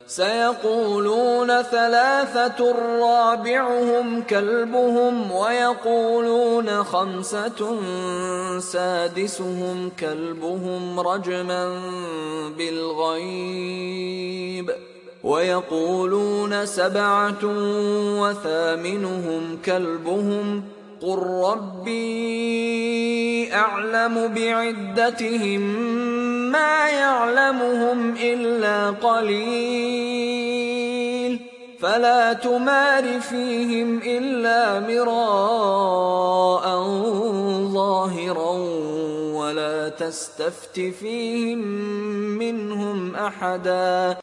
سيقولون ثلاثة رابعهم كلبهم ويقولون خمسة سادسهم كلبهم رجما بالغيب ويقولون سبعة وثامنهم كلبهم قل ربي أعلم بعدتهم ما يعلمهم إلا قليل فلا تمار فيهم إلا مراء ظاهرا ولا تستفت فيهم منهم أحدا